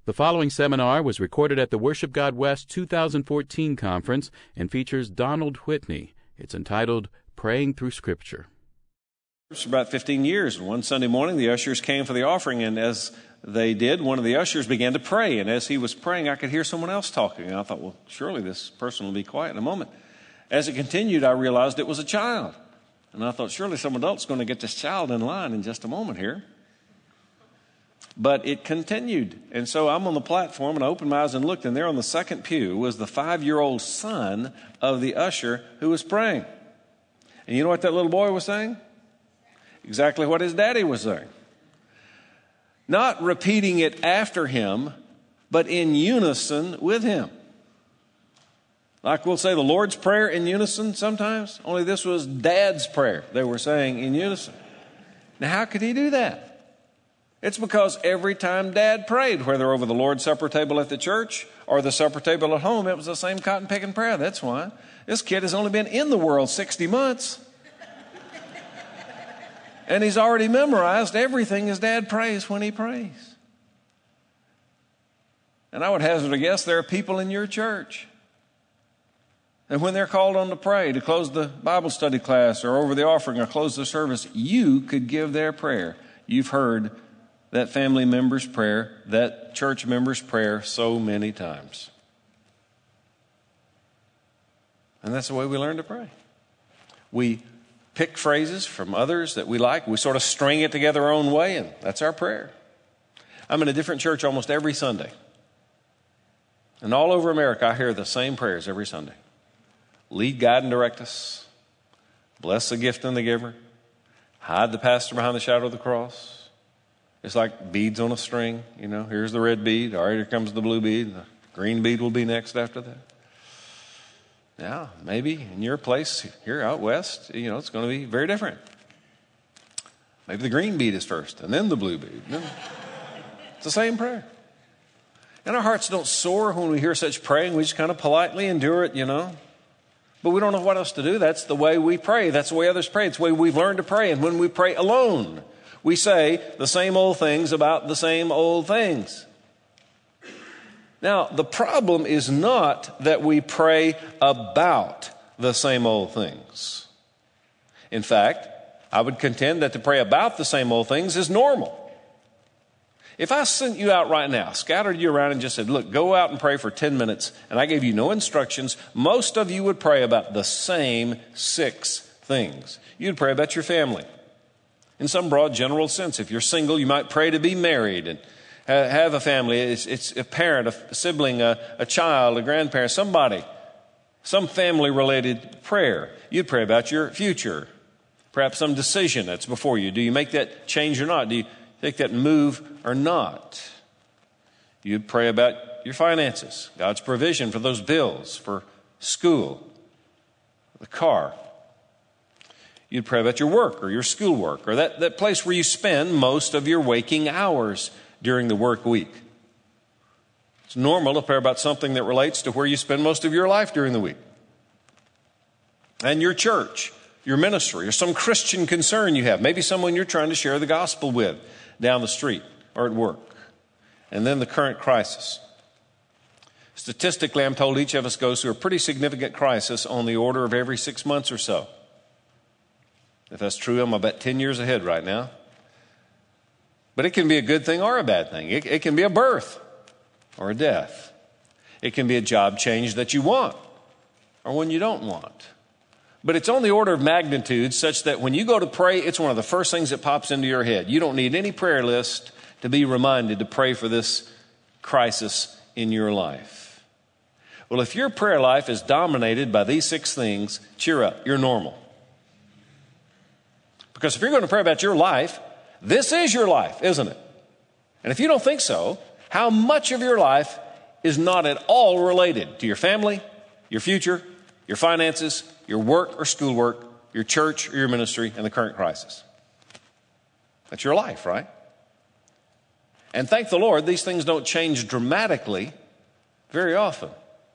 The following seminar was recorded at the Worship God West 2014 conference and features Donald Whitney. It's entitled Praying Through Scripture. For about 15 years, one Sunday morning, the ushers came for the offering, and as they did, one of the ushers began to pray, and as he was praying, I could hear someone else talking, and I thought, well, surely this person will be quiet in a moment. As it continued, I realized it was a child, and I thought, surely some adult's going to get this child in line in just a moment here. But it continued, and so I'm on the platform, and I opened my eyes and looked, and there on the second pew was the 5-year-old son of the usher who was praying. And you know what that little boy was saying? Exactly what his daddy was saying. Not repeating it after him, but in unison with him. Like we'll say the Lord's Prayer in unison sometimes, only this was Dad's prayer they were saying in unison. Now, how could he do that? It's because every time Dad prayed, whether over the Lord's Supper table at the church or the supper table at home, it was the same cotton-picking prayer. That's why. This kid has only been in the world 60 months. And he's already memorized everything his dad prays when he prays. And I would hazard a guess there are people in your church. And when they're called on to pray, to close the Bible study class or over the offering or close the service, you could give their prayer. You've heard that family member's prayer, that church member's prayer so many times. And that's the way we learn to pray. We pick phrases from others that we like. We sort of string it together our own way, and that's our prayer. I'm in a different church almost every Sunday. And all over America, I hear the same prayers every Sunday. Lead, guide, and direct us. Bless the gift and the giver. Hide the pastor behind the shadow of the cross. It's like beads on a string, you know. Here's the red bead. All right, here comes the blue bead. The green bead will be next after that. Now, maybe in your place here out west, you know, it's going to be very different. Maybe the green bead is first, and then the blue bead. It's the same prayer. And our hearts don't soar when we hear such praying. We just kind of politely endure it, you know. But we don't know what else to do. That's the way we pray. That's the way others pray. It's the way we've learned to pray. And when we pray alone, we say the same old things about the same old things. Now, the problem is not that we pray about the same old things. In fact, I would contend that to pray about the same old things is normal. If I sent you out right now, scattered you around and just said, look, go out and pray for 10 minutes, and I gave you no instructions, most of you would pray about the same 6 things. You'd pray about your family. In some broad general sense, if you're single, you might pray to be married and have a family. It's a parent, a sibling, a child, a grandparent, somebody, some family-related prayer. You'd pray about your future, perhaps some decision that's before you. Do you make that change or not? Do you take that move or not? You'd pray about your finances, God's provision for those bills, for school, the car. You'd pray about your work or your schoolwork or that place where you spend most of your waking hours during the work week. It's normal to pray about something that relates to where you spend most of your life during the week. And your church, your ministry, or some Christian concern you have. Maybe someone you're trying to share the gospel with down the street or at work. And then the current crisis. Statistically, I'm told each of us goes through a pretty significant crisis on the order of every 6 months or so. If that's true, I'm about 10 years ahead right now. But it can be a good thing or a bad thing. It can be a birth or a death. It can be a job change that you want or one you don't want. But it's on the order of magnitude such that when you go to pray, it's one of the first things that pops into your head. You don't need any prayer list to be reminded to pray for this crisis in your life. Well, if your prayer life is dominated by these 6 things, cheer up, you're normal. Because if you're going to pray about your life, this is your life, isn't it? And if you don't think so, how much of your life is not at all related to your family, your future, your finances, your work or schoolwork, your church or your ministry, and the current crisis? That's your life, right? And thank the Lord, these things don't change dramatically very often.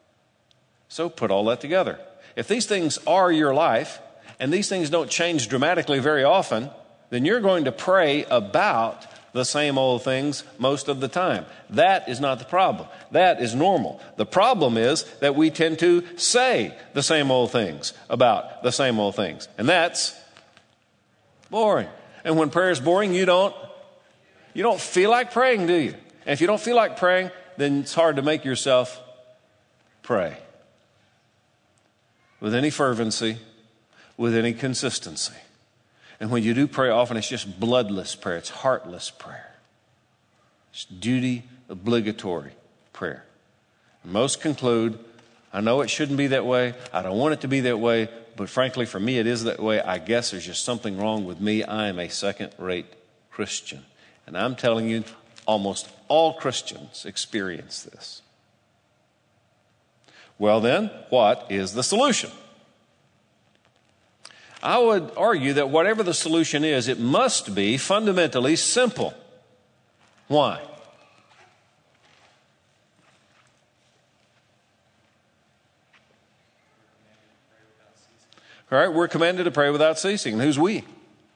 So put all that together. If these things are your life, and these things don't change dramatically very often, then you're going to pray about the same old things most of the time. That is not the problem. That is normal. The problem is that we tend to say the same old things about the same old things. And that's boring. And when prayer is boring, you don't feel like praying, do you? And if you don't feel like praying, then it's hard to make yourself pray with any fervency, with any consistency. And when you do pray, often it's just bloodless prayer. It's heartless prayer. It's duty obligatory prayer. And most conclude, I know it shouldn't be that way. I don't want it to be that way. But frankly, for me, it is that way. I guess there's just something wrong with me. I am a second-rate Christian. And I'm telling you, almost all Christians experience this. Well then, what is the solution? I would argue that whatever the solution is, it must be fundamentally simple. Why? All right, we're commanded to pray without ceasing. And who's we?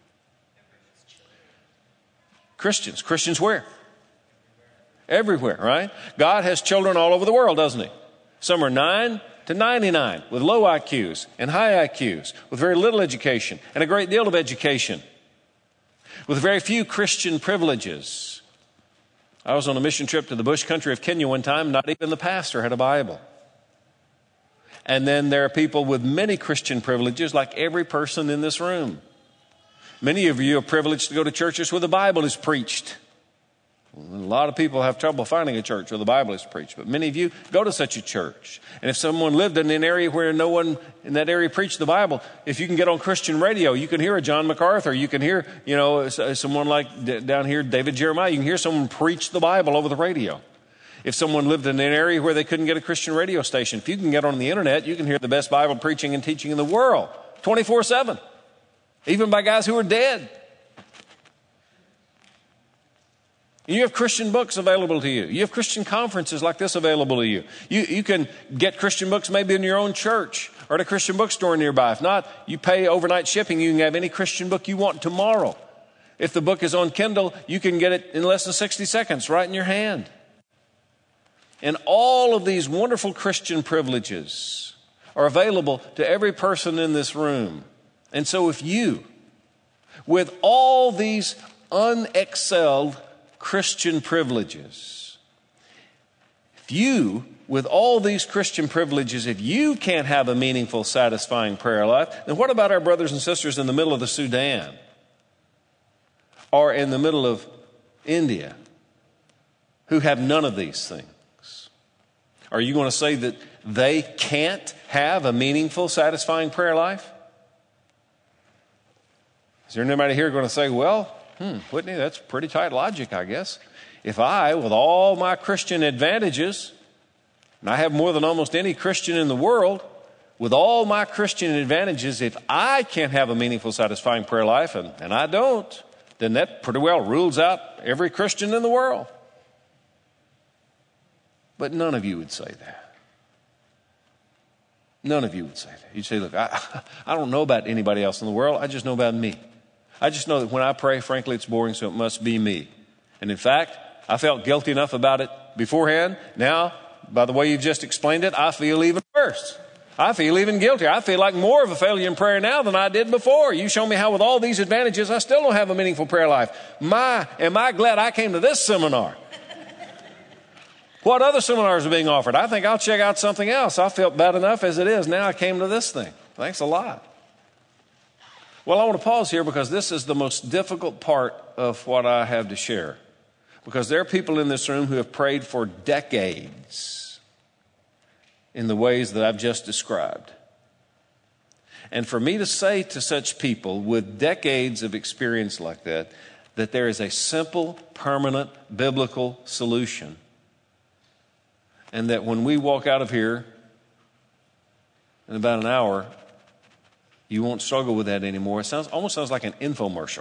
Christians. Christians where? Everywhere, right? God has children all over the world, doesn't he? Some are 9 to 99 with low IQs and high IQs, with very little education and a great deal of education, with very few Christian privileges. I was on a mission trip to the bush country of Kenya one time. Not even the pastor had a Bible. And then there are people with many Christian privileges, like every person in this room. Many of you are privileged to go to churches where the Bible is preached. A lot of people have trouble finding a church where the Bible is preached, but many of you go to such a church. And if someone lived in an area where no one in that area preached the Bible, if you can get on Christian radio, you can hear a John MacArthur. You can hear, someone like down here, David Jeremiah. You can hear someone preach the Bible over the radio. If someone lived in an area where they couldn't get a Christian radio station, if you can get on the internet, you can hear the best Bible preaching and teaching in the world, 24/7, even by guys who are dead. You have Christian books available to you. You have Christian conferences like this available to you. You can get Christian books maybe in your own church or at a Christian bookstore nearby. If not, you pay overnight shipping. You can have any Christian book you want tomorrow. If the book is on Kindle, you can get it in less than 60 seconds right in your hand. And all of these wonderful Christian privileges are available to every person in this room. And so if you, with all these unexcelled Christian privileges, if you, with all these Christian privileges, if you can't have a meaningful, satisfying prayer life, then what about our brothers and sisters in the middle of the Sudan or in the middle of India who have none of these things? Are you going to say that they can't have a meaningful, satisfying prayer life? Is there anybody here going to say, well, Whitney, that's pretty tight logic, I guess. If I, with all my Christian advantages, and I have more than almost any Christian in the world, with all my Christian advantages, if I can't have a meaningful, satisfying prayer life, and I don't, then that pretty well rules out every Christian in the world. But none of you would say that. None of you would say that. You'd say, look, I don't know about anybody else in the world. I just know about me. I just know that when I pray, frankly, it's boring, so it must be me. And in fact, I felt guilty enough about it beforehand. Now, by the way you've just explained it, I feel even worse. I feel even guiltier. I feel like more of a failure in prayer now than I did before. You show me how with all these advantages, I still don't have a meaningful prayer life. Am I glad I came to this seminar? What other seminars are being offered? I think I'll check out something else. I felt bad enough as it is. Now I came to this thing. Thanks a lot. Well, I want to pause here because this is the most difficult part of what I have to share. Because there are people in this room who have prayed for decades in the ways that I've just described. And for me to say to such people with decades of experience like that, that there is a simple, permanent, biblical solution, and that when we walk out of here in about an hour, you won't struggle with that anymore. It almost sounds like an infomercial.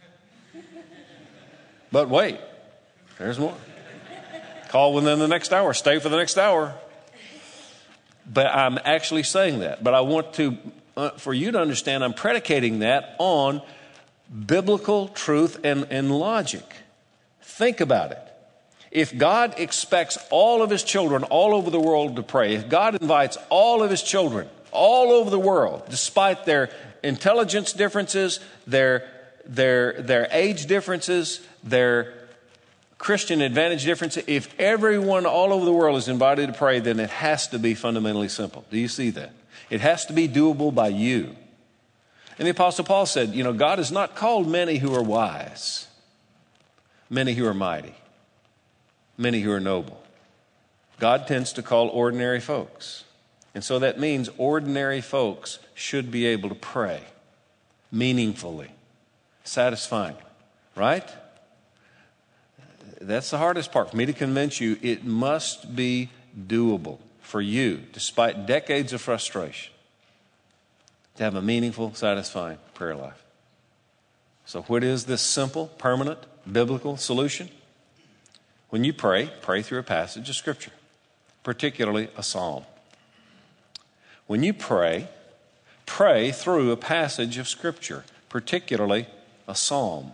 But wait, there's more. Call within the next hour. Stay for the next hour. But I'm actually saying that. But I want to, for you to understand, I'm predicating that on biblical truth and logic. Think about it. If God expects all of his children all over the world to pray, if God invites all of his children all over the world, despite their intelligence differences, their age differences, their Christian advantage differences, if everyone all over the world is invited to pray, then it has to be fundamentally simple. Do you see that? It has to be doable by you. And the Apostle Paul said, God has not called many who are wise, many who are mighty, many who are noble. God tends to call ordinary folks. And so that means ordinary folks should be able to pray meaningfully, satisfyingly, right? That's the hardest part for me to convince you. It must be doable for you, despite decades of frustration, to have a meaningful, satisfying prayer life. So what is this simple, permanent, biblical solution? When you pray through a passage of Scripture, particularly a psalm. When you pray through a passage of Scripture, particularly a psalm.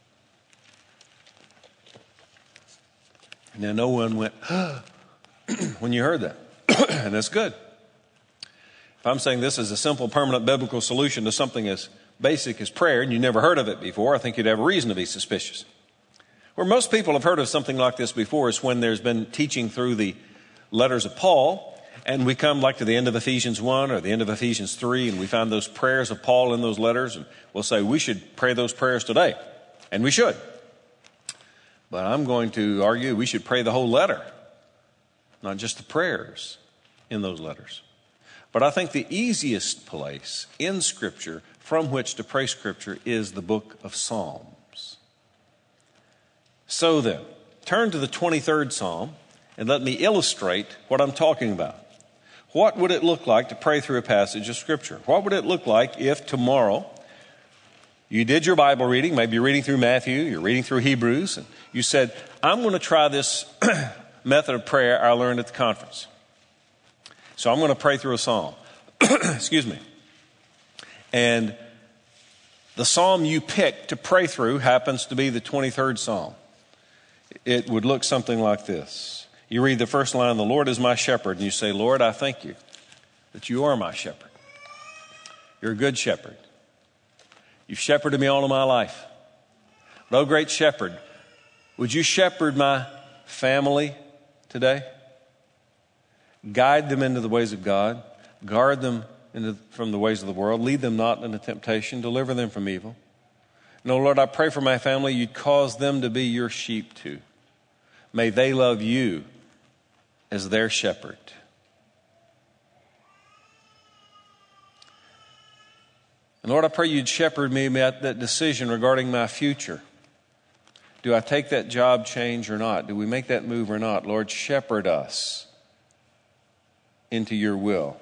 Now, no one went, when you heard that. And that's good. If I'm saying this is a simple, permanent biblical solution to something as basic as prayer, and you never heard of it before, I think you'd have a reason to be suspicious. Where most people have heard of something like this before is when there's been teaching through the letters of Paul, and we come like to the end of Ephesians 1 or the end of Ephesians 3, and we find those prayers of Paul in those letters, and we'll say we should pray those prayers today. And we should. But I'm going to argue we should pray the whole letter, not just the prayers in those letters. But I think the easiest place in Scripture from which to pray Scripture is the book of Psalms. So then, turn to the 23rd Psalm and let me illustrate what I'm talking about. What would it look like to pray through a passage of Scripture? What would it look like if tomorrow you did your Bible reading, maybe you're reading through Matthew, you're reading through Hebrews, and you said, I'm going to try this method of prayer I learned at the conference. So I'm going to pray through a psalm. Excuse me. And the psalm you pick to pray through happens to be the 23rd Psalm. It would look something like this. You read the first line, the Lord is my shepherd, and you say, Lord, I thank you that you are my shepherd. You're a good shepherd. You've shepherded me all of my life. But, oh, great shepherd, would you shepherd my family today? Guide them into the ways of God. Guard them from the ways of the world. Lead them not into temptation. Deliver them from evil. No, Lord, I pray for my family. You'd cause them to be your sheep too. May they love you as their shepherd. And Lord, I pray you'd shepherd me at that decision regarding my future. Do I take that job change or not? Do we make that move or not? Lord, shepherd us into your will.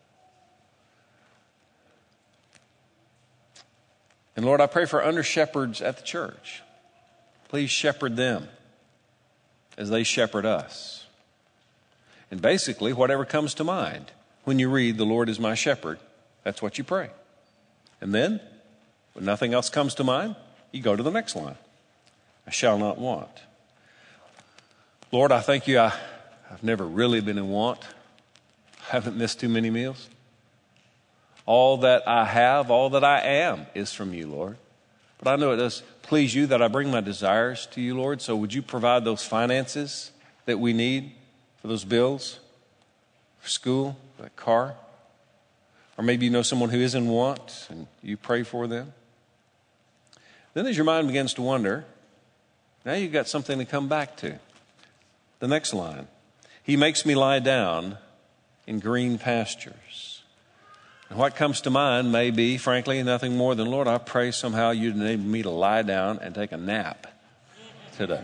And Lord, I pray for under-shepherds at the church. Please shepherd them as they shepherd us. And basically, whatever comes to mind when you read, the Lord is my shepherd, that's what you pray. And then, when nothing else comes to mind, you go to the next line. I shall not want. Lord, I thank you I've never really been in want. I haven't missed too many meals. All that I have, all that I am is from you, Lord. But I know it does please you that I bring my desires to you, Lord. So would you provide those finances that we need for those bills, for school, for that car? Or maybe you know someone who is in want and you pray for them. Then as your mind begins to wander, now you've got something to come back to. The next line, he makes me lie down in green pastures. And what comes to mind may be, frankly, nothing more than, Lord, I pray somehow you'd enable me to lie down and take a nap today.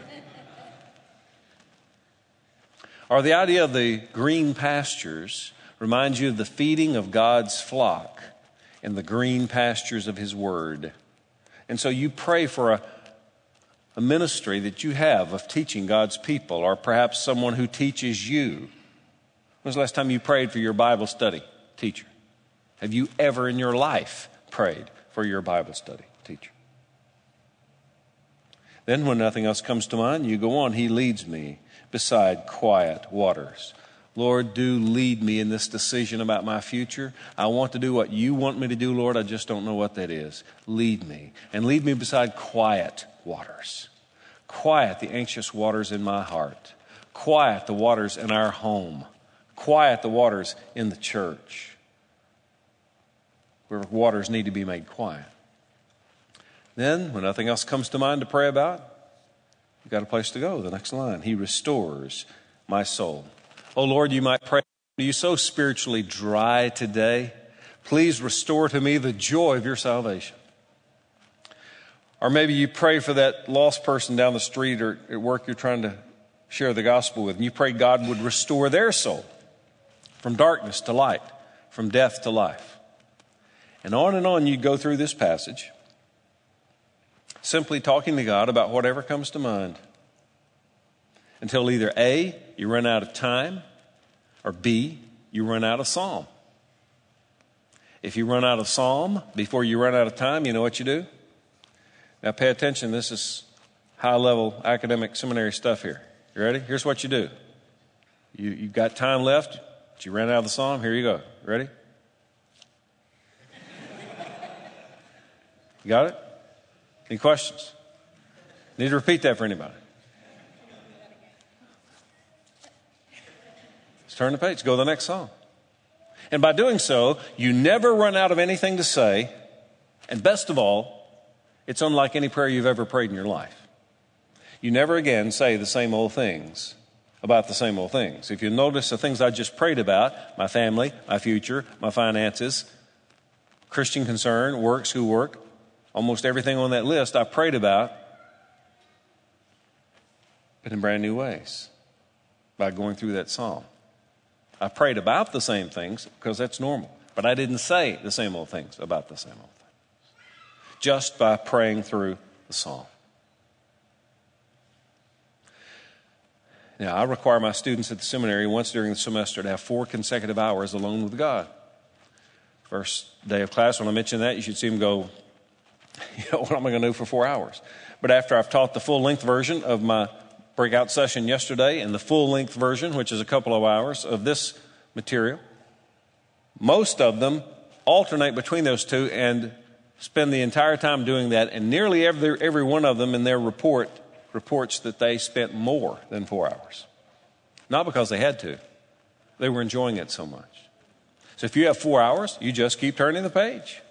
Or the idea of the green pastures reminds you of the feeding of God's flock in the green pastures of his word. And so you pray for a ministry that you have of teaching God's people, or perhaps someone who teaches you. When was the last time you prayed for your Bible study teacher? Have you ever in your life prayed for your Bible study teacher? Then when nothing else comes to mind, you go on. He leads me beside quiet waters. Lord, do lead me in this decision about my future. I want to do what you want me to do, Lord. I just don't know what that is. Lead me. And lead me beside quiet waters. Quiet the anxious waters in my heart. Quiet the waters in our home. Quiet the waters in the church, where waters need to be made quiet. Then, when nothing else comes to mind to pray about, you've got a place to go. The next line, He restores my soul. Oh Lord, you might pray, are you so spiritually dry today? Please restore to me the joy of your salvation. Or maybe you pray for that lost person down the street or at work you're trying to share the gospel with, and you pray God would restore their soul from darkness to light, from death to life. And on you'd go through this passage, simply talking to God about whatever comes to mind, until either A, you run out of time, or B, you run out of psalm. If you run out of psalm before you run out of time, you know what you do? Now pay attention, this is high-level academic seminary stuff here. You ready? Here's what you do. You've got time left, but you ran out of the psalm. Here you go. Ready? You got it? Any questions? Need to repeat that for anybody? Let's turn the page. Go to the next psalm. And by doing so, you never run out of anything to say. And best of all, it's unlike any prayer you've ever prayed in your life. You never again say the same old things about the same old things. If you notice the things I just prayed about, my family, my future, my finances, Christian concern, works, who work, almost everything on that list I prayed about, but in brand new ways by going through that psalm. I prayed about the same things because that's normal, but I didn't say the same old things about the same old things. Just by praying through the psalm. Now, I require my students at the seminary once during the semester to have 4 consecutive hours alone with God. First day of class, when I mention that, you should see them go, what am I going to do for 4 hours? But after I've taught the full-length version of my breakout session yesterday and the full-length version, which is a couple of hours of this material, most of them alternate between those two and spend the entire time doing that. And nearly every one of them in their reports that they spent more than 4 hours. Not because they had to. They were enjoying it so much. So if you have 4 hours, you just keep turning the page.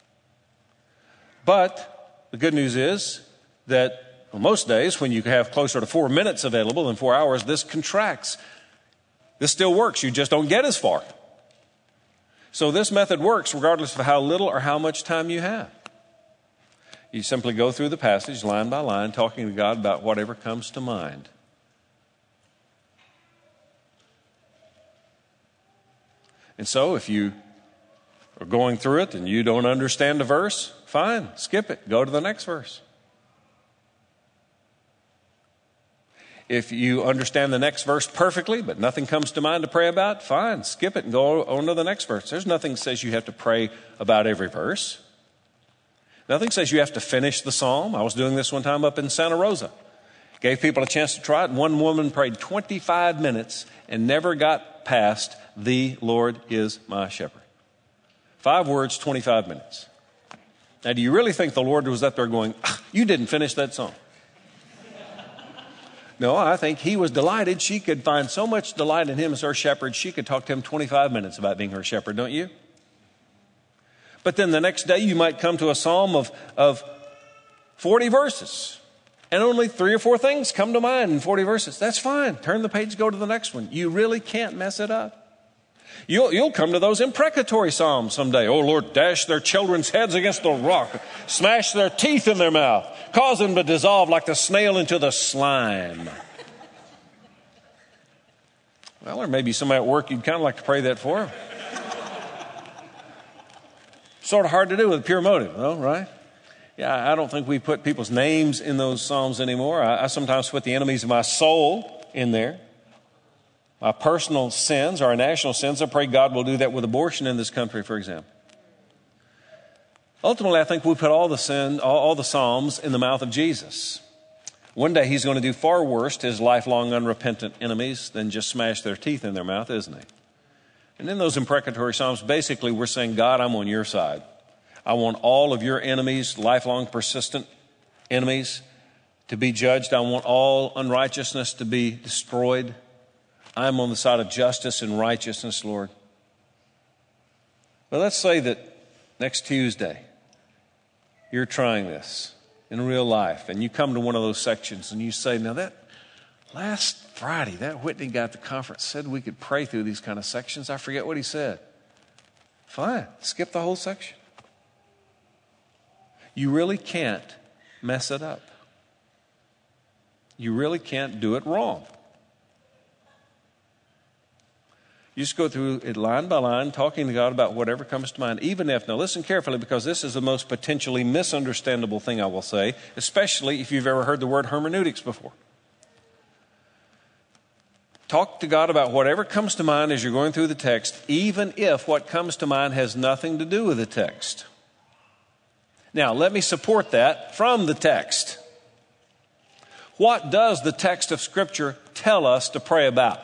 But the good news is that most days when you have closer to 4 minutes available than 4 hours, this contracts. This still works. You just don't get as far. So this method works regardless of how little or how much time you have. You simply go through the passage line by line, talking to God about whatever comes to mind. And so if you are going through it and you don't understand a verse, fine, skip it. Go to the next verse. If you understand the next verse perfectly, but nothing comes to mind to pray about, fine, skip it and go on to the next verse. There's nothing that says you have to pray about every verse. Nothing says you have to finish the psalm. I was doing this one time up in Santa Rosa. Gave people a chance to try it. One woman prayed 25 minutes and never got past, "The Lord is my shepherd." 5 words, 25 minutes. Now, do you really think the Lord was up there going, you didn't finish that song? No, I think he was delighted. She could find so much delight in him as her shepherd, she could talk to him 25 minutes about being her shepherd, don't you? But then the next day you might come to a psalm of 40 verses, and only 3 or 4 things come to mind in 40 verses. That's fine. Turn the page, go to the next one. You really can't mess it up. You'll come to those imprecatory psalms someday. Oh, Lord, dash their children's heads against the rock, smash their teeth in their mouth, cause them to dissolve like the snail into the slime. Well, or maybe somebody at work you'd kind of like to pray that for. Sort of hard to do with a pure motive, though, right? Yeah, I don't think we put people's names in those psalms anymore. I sometimes put the enemies of my soul in there. My personal sins, our national sins. I pray God will do that with abortion in this country, for example. Ultimately, I think we put all the psalms in the mouth of Jesus. One day he's going to do far worse to his lifelong unrepentant enemies than just smash their teeth in their mouth, isn't he? And in those imprecatory psalms, basically we're saying, God, I'm on your side. I want all of your enemies, lifelong persistent enemies, to be judged. I want all unrighteousness to be destroyed. I'm on the side of justice and righteousness, Lord. But let's say that next Tuesday you're trying this in real life, and you come to one of those sections and you say, now that last Friday, that Whitney guy at the conference said we could pray through these kind of sections. I forget what he said. Fine, skip the whole section. You really can't mess it up. You really can't do it wrong. You just go through it line by line, talking to God about whatever comes to mind, even if, now listen carefully, because this is the most potentially misunderstandable thing I will say, especially if you've ever heard the word hermeneutics before. Talk to God about whatever comes to mind as you're going through the text, even if what comes to mind has nothing to do with the text. Now, let me support that from the text. What does the text of Scripture tell us to pray about?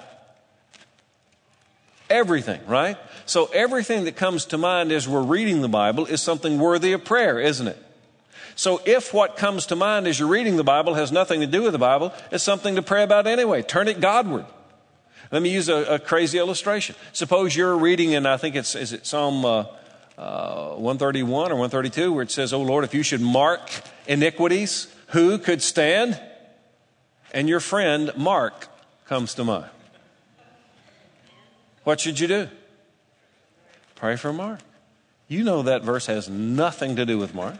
Everything, right? So everything that comes to mind as we're reading the Bible is something worthy of prayer, isn't it? So if what comes to mind as you're reading the Bible has nothing to do with the Bible, it's something to pray about anyway. Turn it Godward. Let me use a crazy illustration. Suppose you're reading in, I think is it Psalm 131 or 132, where it says, "Oh Lord, if you should mark iniquities, who could stand?" And your friend Mark comes to mind. What should you do? Pray for Mark. You know that verse has nothing to do with Mark.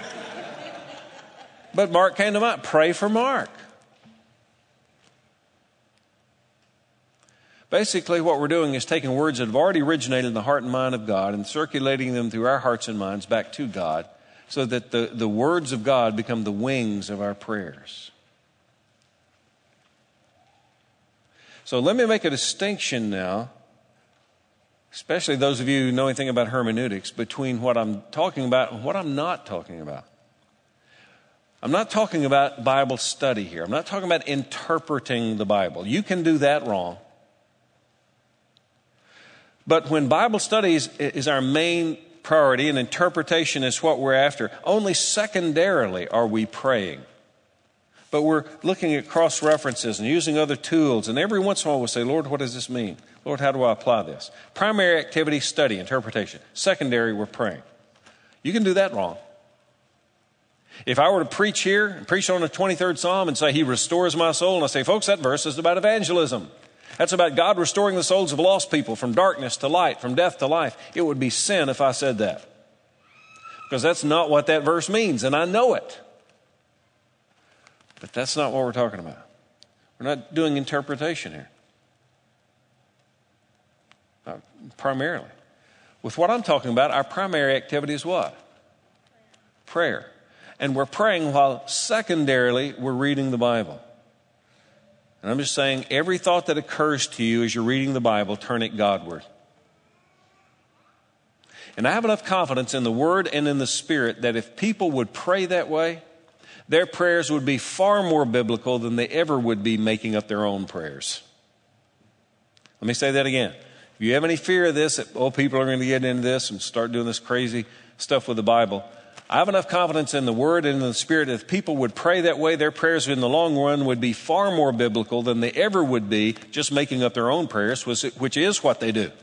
But Mark came to mind. Pray for Mark. Basically, what we're doing is taking words that have already originated in the heart and mind of God and circulating them through our hearts and minds back to God, so that the words of God become the wings of our prayers. So let me make a distinction now, especially those of you who know anything about hermeneutics, between what I'm talking about and what I'm not talking about. I'm not talking about Bible study here. I'm not talking about interpreting the Bible. You can do that wrong. But when Bible studies is our main priority and interpretation is what we're after, only secondarily are we praying. But we're looking at cross-references and using other tools, and every once in a while we'll say, Lord, what does this mean? Lord, how do I apply this? Primary activity, study, interpretation. Secondary, we're praying. You can do that wrong. If I were to preach here and preach on the 23rd Psalm and say, He restores my soul, and I say, folks, that verse is about evangelism. That's about God restoring the souls of lost people from darkness to light, from death to life. It would be sin if I said that. Because that's not what that verse means, and I know it. But that's not what we're talking about. We're not doing interpretation here. Primarily. With what I'm talking about, our primary activity is what? Prayer. And we're praying while secondarily we're reading the Bible. And I'm just saying, every thought that occurs to you as you're reading the Bible, turn it Godward. And I have enough confidence in the Word and in the Spirit that if people would pray that way, their prayers would be far more biblical than they ever would be making up their own prayers. Let me say that again. If you have any fear of this, that, people are going to get into this and start doing this crazy stuff with the Bible, I have enough confidence in the Word and in the Spirit that if people would pray that way, their prayers in the long run would be far more biblical than they ever would be just making up their own prayers, which is what they do.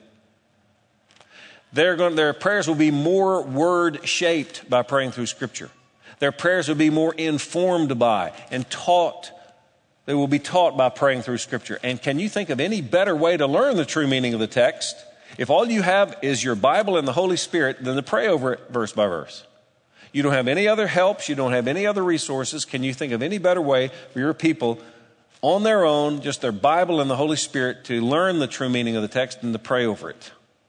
Their prayers will be more word-shaped by praying through Scripture. Their prayers will be more informed by and taught. They will be taught by praying through Scripture. And can you think of any better way to learn the true meaning of the text if all you have is your Bible and the Holy Spirit than to pray over it verse by verse? You don't have any other helps. You don't have any other resources. Can you think of any better way for your people on their own, just their Bible and the Holy Spirit, to learn the true meaning of the text and to pray over it?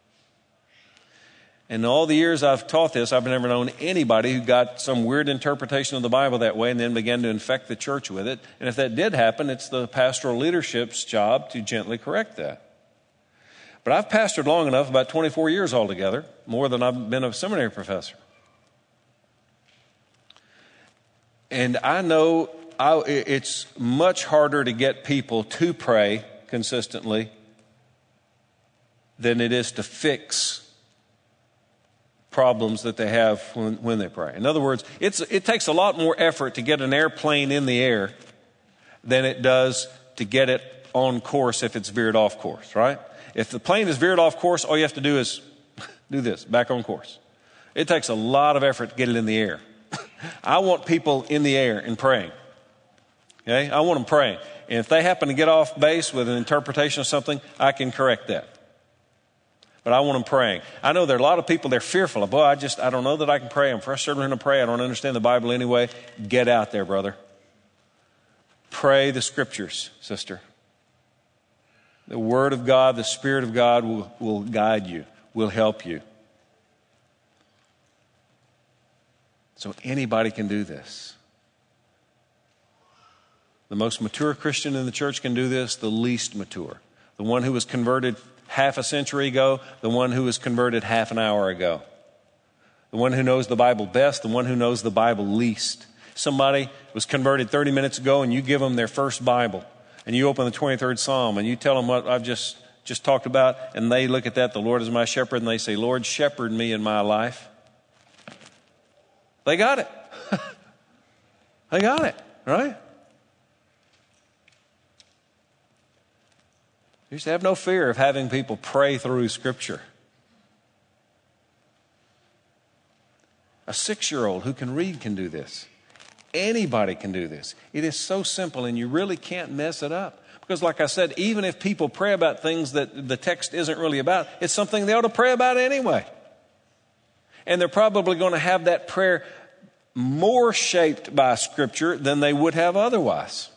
In all the years I've taught this, I've never known anybody who got some weird interpretation of the Bible that way and then began to infect the church with it. And if that did happen, it's the pastoral leadership's job to gently correct that. But I've pastored long enough, about 24 years altogether, more than I've been a seminary professor. And I know it's much harder to get people to pray consistently than it is to fix problems that they have when they pray. In other words, it takes a lot more effort to get an airplane in the air than it does to get it on course if it's veered off course, right? If the plane is veered off course, all you have to do is do this, back on course. It takes a lot of effort to get it in the air. I want people in the air and praying. Okay? I want them praying. And if they happen to get off base with an interpretation of something, I can correct that. But I want them praying. I know there are a lot of people, they're fearful of, I don't know that I can pray. I'm frustrated to pray. I don't understand the Bible anyway. Get out there, brother. Pray the scriptures, sister. The Word of God, the Spirit of God will guide you, will help you. So anybody can do this. The most mature Christian in the church can do this, the least mature. The one who was converted half a century ago, the one who was converted half an hour ago. The one who knows the Bible best, the one who knows the Bible least. Somebody was converted 30 minutes ago and you give them their first Bible and you open the 23rd Psalm and you tell them what I've just talked about, and they look at that, the Lord is my shepherd, and they say, Lord, shepherd me in my life. They got it. They got it, right? You should have no fear of having people pray through Scripture. A 6-year-old who can read can do this. Anybody can do this. It is so simple, and you really can't mess it up. Because like I said, even if people pray about things that the text isn't really about, it's something they ought to pray about anyway. And they're probably going to have that prayer more shaped by Scripture than they would have otherwise.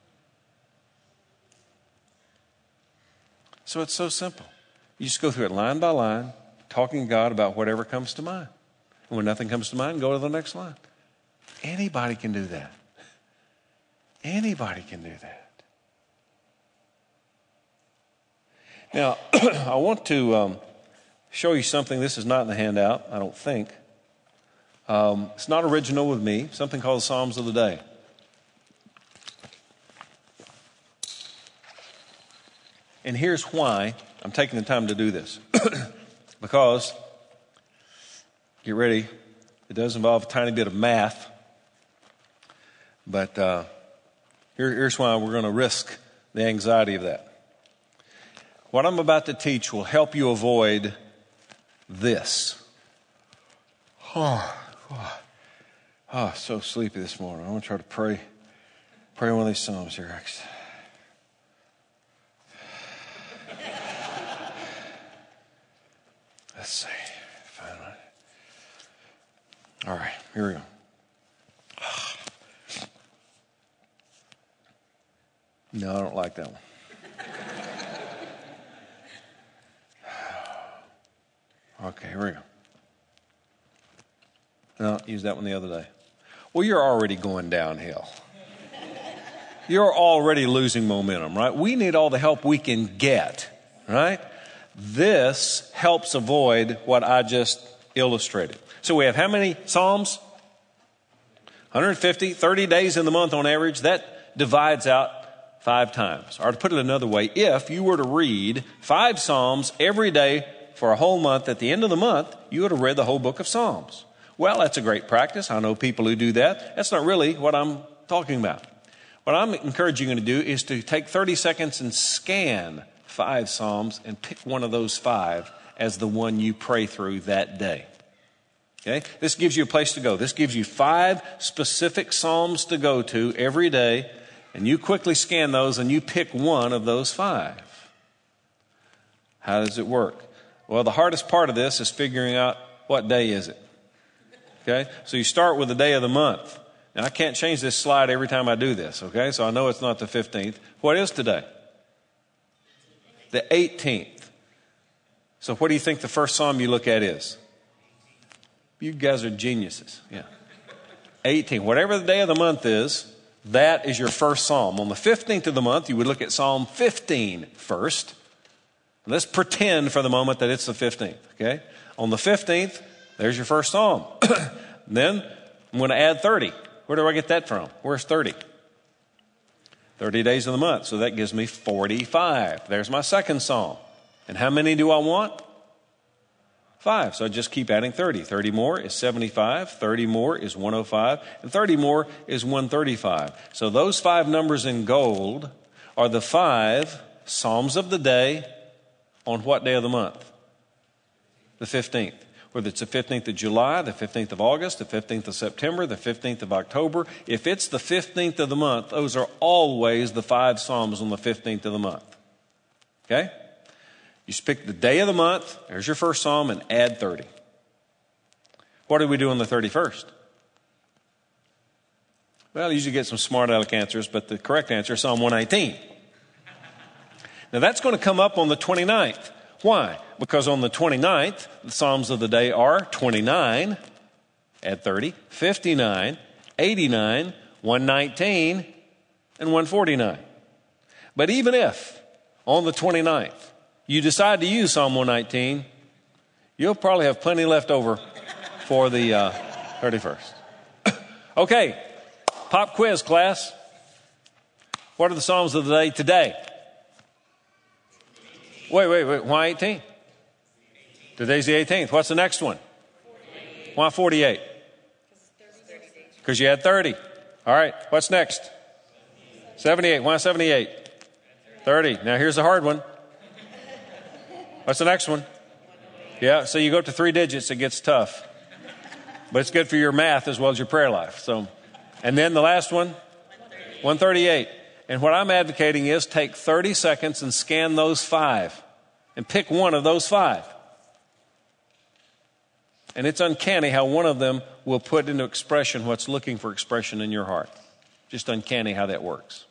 So it's so simple. You just go through it line by line, talking to God about whatever comes to mind. And when nothing comes to mind, go to the next line. Anybody can do that. Anybody can do that. Now, I want to show you something. This is not in the handout, I don't think. It's not original with me. Something called the Psalms of the Day. And here's why I'm taking the time to do this. Because, get ready, it does involve a tiny bit of math. But here's why we're going to risk the anxiety of that. What I'm about to teach will help you avoid this. So sleepy this morning. I want to try to pray one of these Psalms here. Let's see. All right, here we go. No, I don't like that one. Okay, here we go. No, use that one the other day. Well, you're already going downhill. You're already losing momentum, right? We need all the help we can get, right? This helps avoid what I just illustrated. So we have how many Psalms? 150, 30 days in the month on average. That divides out 5 times. Or to put it another way, if you were to read 5 Psalms every day for a whole month, at the end of the month, you would have read the whole book of Psalms. Well, that's a great practice. I know people who do that. That's not really what I'm talking about. What I'm encouraging you to do is to take 30 seconds and scan 5 Psalms and pick one of those 5 as the one you pray through that day. Okay? This gives you a place to go. This gives you 5 specific Psalms to go to every day, and you quickly scan those and you pick one of those 5. How does it work? Well, the hardest part of this is figuring out what day is it. Okay? So you start with the day of the month. Now, I can't change this slide every time I do this, okay? So I know it's not the 15th. What is today? The 18th. So what do you think the first Psalm you look at is? You guys are geniuses. Yeah. 18. Whatever the day of the month is, that is your first Psalm. On the 15th of the month, you would look at Psalm 15 first. Let's pretend for the moment that it's the 15th, okay? On the 15th, there's your first Psalm. Then I'm going to add 30. Where do I get that from? Where's 30? 30 days of the month. So that gives me 45. There's my second psalm. And how many do I want? 5. So I just keep adding 30. 30 more is 75. 30 more is 105. And 30 more is 135. So those 5 numbers in gold are the 5 psalms of the day on what day of the month? The 15th. Whether it's the 15th of July, the 15th of August, the 15th of September, the 15th of October. If it's the 15th of the month, those are always the 5 psalms on the 15th of the month. Okay? You just pick the day of the month, there's your first psalm, and add 30. What do we do on the 31st? Well, you usually get some smart aleck answers, but the correct answer is Psalm 119. Now that's going to come up on the 29th. Why? Because on the 29th, the Psalms of the day are 29, add 30, 59, 89, 119, and 149. But even if on the 29th you decide to use Psalm 119, you'll probably have plenty left over for the 31st. Okay, pop quiz, class. What are the Psalms of the day today? Wait. Why 18? Today's the 18th. What's the next one? 48. Why 48? Because you had 30. All right. What's next? 78. Why 78? 30. Now here's the hard one. What's the next one? Yeah, so you go up to 3 digits, it gets tough. But it's good for your math as well as your prayer life. So, and then the last one? 138. And what I'm advocating is take 30 seconds and scan those 5 and pick one of those 5. And it's uncanny how one of them will put into expression what's looking for expression in your heart. Just uncanny how that works.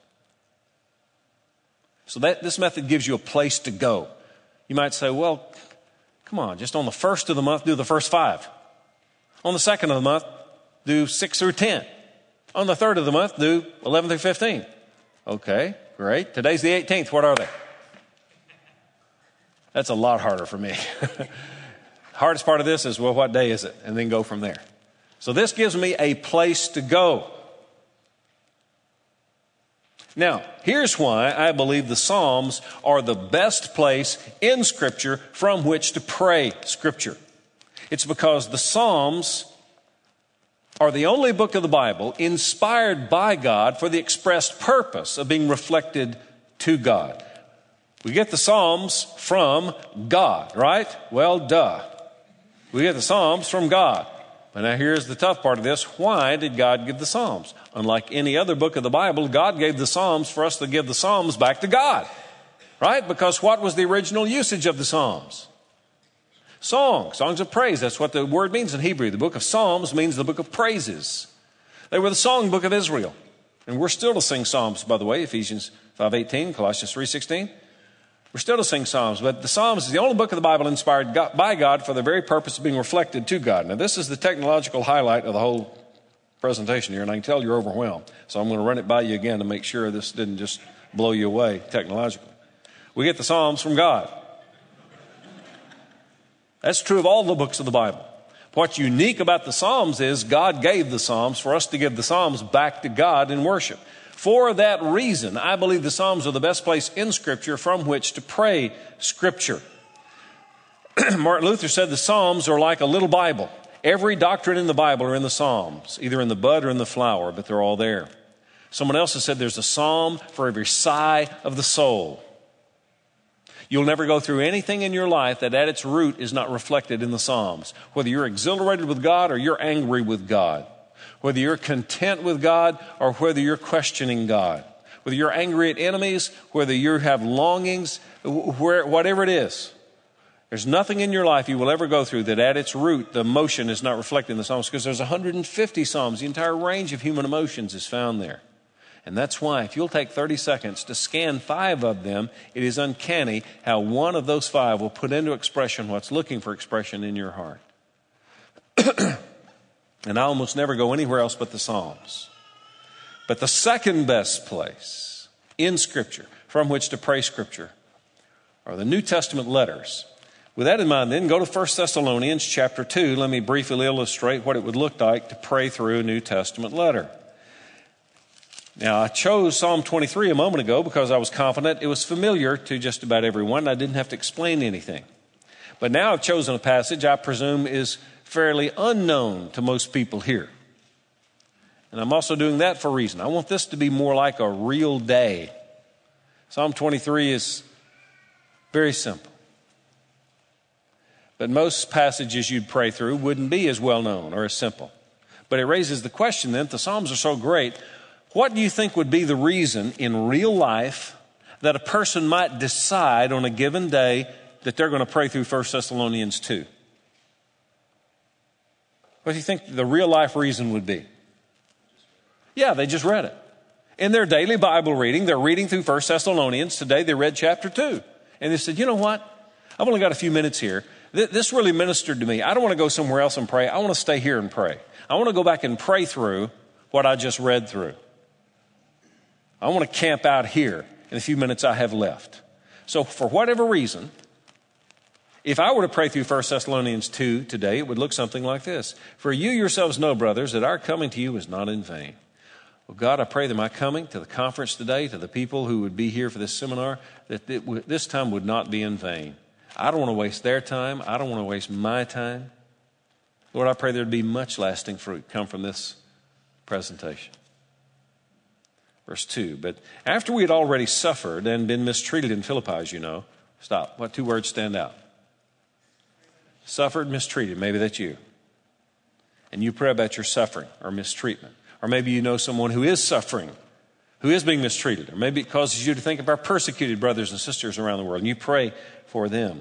So this method gives you a place to go. You might say, well, come on, just on the first of the month, do the first 5. On the second of the month, do 6 through 10. On the third of the month, do 11 through 15. Okay, great. Today's the 18th. What are they? That's a lot harder for me. Hardest part of this is, well, what day is it? And then go from there. So this gives me a place to go. Now, here's why I believe the Psalms are the best place in Scripture from which to pray Scripture. It's because the Psalms are the only book of the Bible inspired by God for the expressed purpose of being reflected to God. We get the Psalms from God, right? Well, duh. We get the Psalms from God. But now here's the tough part of this. Why did God give the Psalms? Unlike any other book of the Bible, God gave the Psalms for us to give the Psalms back to God, right? Because what was the original usage of the Psalms? Songs of praise. That's what the word means in Hebrew. The book of Psalms means the book of praises. They were the song book of Israel. And we're still to sing Psalms, by the way, Ephesians 5:18, Colossians 3:16. We're still to sing Psalms, but the Psalms is the only book of the Bible inspired by God for the very purpose of being reflected to God. Now, this is the technological highlight of the whole presentation here, and I can tell you're overwhelmed. So I'm going to run it by you again to make sure this didn't just blow you away technologically. We get the Psalms from God. That's true of all the books of the Bible. What's unique about the Psalms is God gave the Psalms for us to give the Psalms back to God in worship. For that reason, I believe the Psalms are the best place in Scripture from which to pray Scripture. Martin Luther said the Psalms are like a little Bible. Every doctrine in the Bible are in the Psalms, either in the bud or in the flower, but they're all there. Someone else has said there's a psalm for every sigh of the soul. You'll never go through anything in your life that at its root is not reflected in the Psalms. Whether you're exhilarated with God or you're angry with God. Whether you're content with God or whether you're questioning God. Whether you're angry at enemies, whether you have longings, whatever it is. There's nothing in your life you will ever go through that at its root the emotion is not reflected in the Psalms, because there's 150 Psalms. The entire range of human emotions is found there. And that's why if you'll take 30 seconds to scan 5 of them, it is uncanny how one of those 5 will put into expression what's looking for expression in your heart. And I almost never go anywhere else but the Psalms. But the second best place in Scripture from which to pray Scripture are the New Testament letters. With that in mind, then, go to 1 Thessalonians chapter 2. Let me briefly illustrate what it would look like to pray through a New Testament letter. Now, I chose Psalm 23 a moment ago because I was confident it was familiar to just about everyone. I didn't have to explain anything. But now I've chosen a passage I presume is fairly unknown to most people here. And I'm also doing that for a reason. I want this to be more like a real day. Psalm 23 is very simple. But most passages you'd pray through wouldn't be as well known or as simple. But it raises the question then, if the Psalms are so great, what do you think would be the reason in real life that a person might decide on a given day that they're going to pray through 1 Thessalonians 2? What do you think the real life reason would be? Yeah, they just read it. In their daily Bible reading, they're reading through 1 Thessalonians. Today they read chapter 2. And they said, you know what? I've only got a few minutes here. This really ministered to me. I don't want to go somewhere else and pray. I want to stay here and pray. I want to go back and pray through what I just read through. I want to camp out here in the few minutes I have left. So for whatever reason, if I were to pray through 1 Thessalonians 2 today, it would look something like this. For you yourselves know, brothers, that our coming to you is not in vain. Well, God, I pray that my coming to the conference today, to the people who would be here for this seminar, that this time would not be in vain. I don't want to waste their time. I don't want to waste my time. Lord, I pray there'd be much lasting fruit come from this presentation. Verse 2, but after we had already suffered and been mistreated in Philippi, as you know, stop. What two words stand out? Suffered, mistreated. Maybe that's you. And you pray about your suffering or mistreatment. Or maybe you know someone who is suffering, who is being mistreated. Or maybe it causes you to think of our persecuted brothers and sisters around the world, and you pray for them.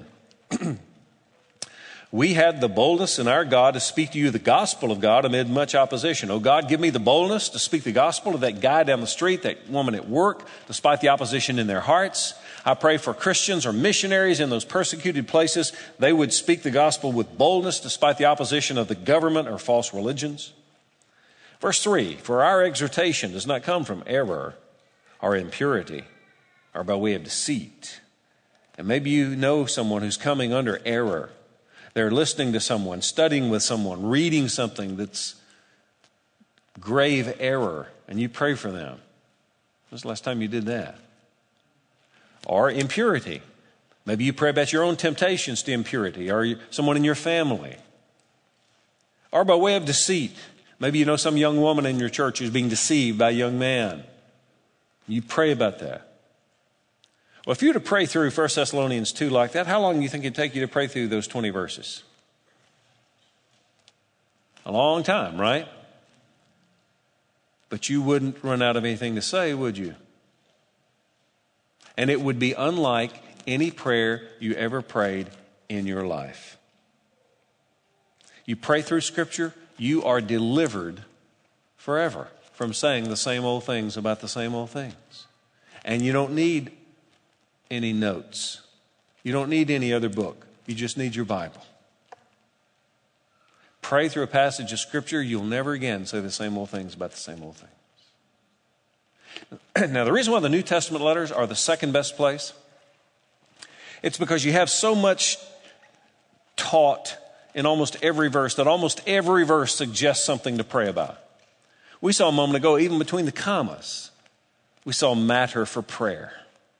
We had the boldness in our God to speak to you the gospel of God amid much opposition. Oh God, give me the boldness to speak the gospel to that guy down the street, that woman at work, despite the opposition in their hearts. I pray for Christians or missionaries in those persecuted places. They would speak the gospel with boldness despite the opposition of the government or false religions. Verse 3, for our exhortation does not come from error or impurity or by way of deceit. And maybe you know someone who's coming under error. They're listening to someone, studying with someone, reading something that's grave error, and you pray for them. When was the last time you did that? Or impurity. Maybe you pray about your own temptations to impurity, or someone in your family. Or by way of deceit. Maybe you know some young woman in your church who's being deceived by a young man. You pray about that. Well, if you were to pray through 1 Thessalonians 2 like that, how long do you think it'd take you to pray through those 20 verses? A long time, right? But you wouldn't run out of anything to say, would you? And it would be unlike any prayer you ever prayed in your life. You pray through Scripture, you are delivered forever from saying the same old things about the same old things. And you don't need any notes. You don't need any other book. You just need your Bible. Pray through a passage of Scripture, you'll never again say the same old things about the same old things. Now, the reason why the New Testament letters are the second best place, it's because you have so much taught in almost every verse that almost every verse suggests something to pray about. We saw a moment ago, even between the commas, we saw matter for prayer.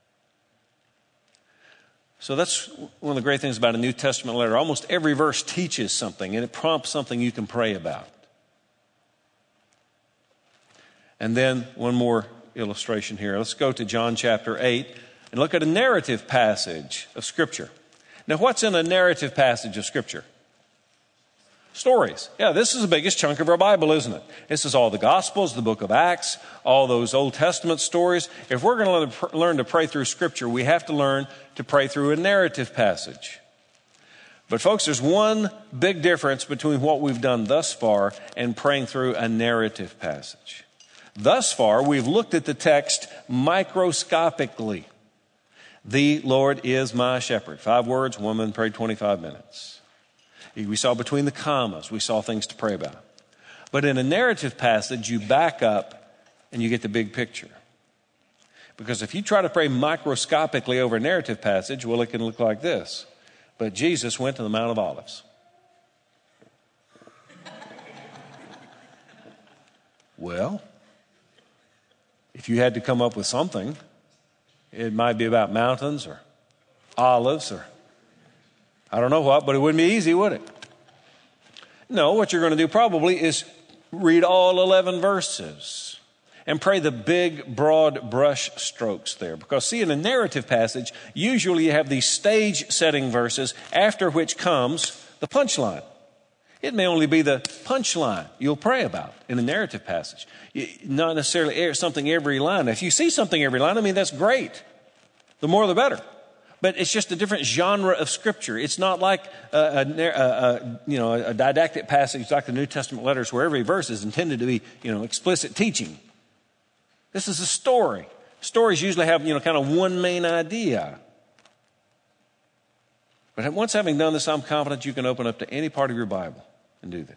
So that's one of the great things about a New Testament letter. Almost every verse teaches something, and it prompts something you can pray about. And then one more illustration here. Let's go to John chapter 8 and look at a narrative passage of Scripture. Now, what's in a narrative passage of Scripture? Stories. Yeah, this is the biggest chunk of our Bible, isn't it? This is all the Gospels, the book of Acts, all those Old Testament stories. If we're going to learn to pray through Scripture, we have to learn to pray through a narrative passage. But folks, there's one big difference between what we've done thus far and praying through a narrative passage. Thus far, we've looked at the text microscopically. The Lord is my shepherd. 5 words, woman prayed 25 minutes. We saw between the commas, we saw things to pray about. But in a narrative passage, you back up and you get the big picture. Because if you try to pray microscopically over a narrative passage, well, it can look like this. But Jesus went to the Mount of Olives. Well, If you had to come up with something, it might be about mountains or olives or I don't know what, but it wouldn't be easy, would it? No, what you're going to do probably is read all 11 verses and pray the big, broad brush strokes there. Because see, in a narrative passage, usually you have these stage-setting verses, after which comes the punchline. It may only be the punchline you'll pray about in a narrative passage. Not necessarily something every line. Now, if you see something every line, I mean, that's great. The more the better. But it's just a different genre of Scripture. It's not like a didactic passage like the New Testament letters where every verse is intended to be, explicit teaching. This is a story. Stories usually have, kind of one main idea. But once having done this, I'm confident you can open up to any part of your Bible and do this.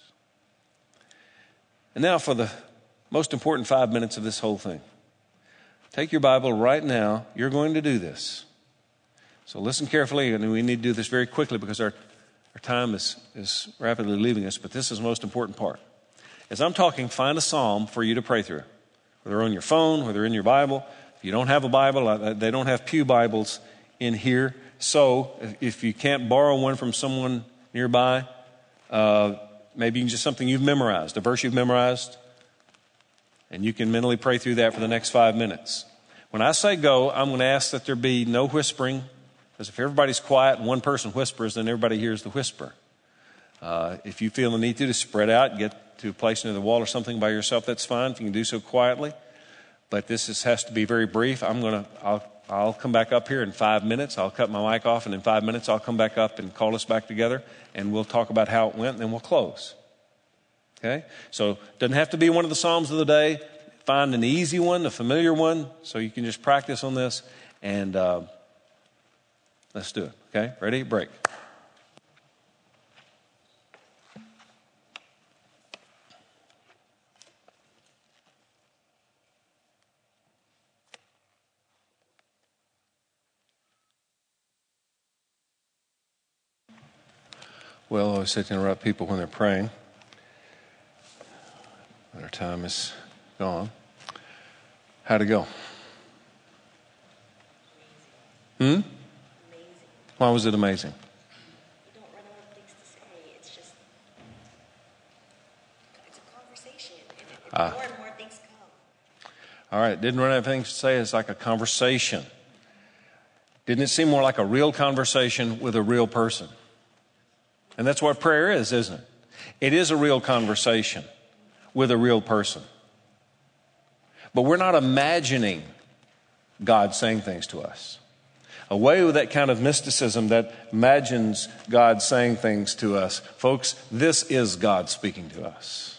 And now for the most important 5 minutes of this whole thing. Take your Bible right now. You're going to do this. So listen carefully, and we need to do this very quickly because our time is rapidly leaving us, but this is the most important part. As I'm talking, find a psalm for you to pray through, whether on your phone, whether in your Bible. If you don't have a Bible, they don't have pew Bibles in here. So if you can't borrow one from someone nearby, maybe you can just something you've memorized, a verse you've memorized, and you can mentally pray through that for the next 5 minutes. When I say go, I'm going to ask that there be no whispering, because if everybody's quiet and one person whispers, then everybody hears the whisper. If you feel the need to spread out, get to a place near the wall or something by yourself, that's fine if you can do so quietly. But this has to be very brief. I'll come back up here in 5 minutes. I'll cut my mic off, and in 5 minutes I'll come back up and call us back together, and we'll talk about how it went, and then we'll close. Okay? So it doesn't have to be one of the Psalms of the day. Find an easy one, a familiar one, so you can just practice on this, and let's do it. Okay? Ready? Break. Well, I always hate to interrupt people when they're praying. Their time is gone. How'd it go? Amazing. Why was it amazing? You don't run out of things to say. It's a conversation. And more and more things come. All right. Didn't run out of things to say. It's like a conversation. Didn't it seem more like a real conversation with a real person? And that's what prayer is, isn't it? It is a real conversation with a real person. But we're not imagining God saying things to us. Away with that kind of mysticism that imagines God saying things to us. Folks, this is God speaking to us.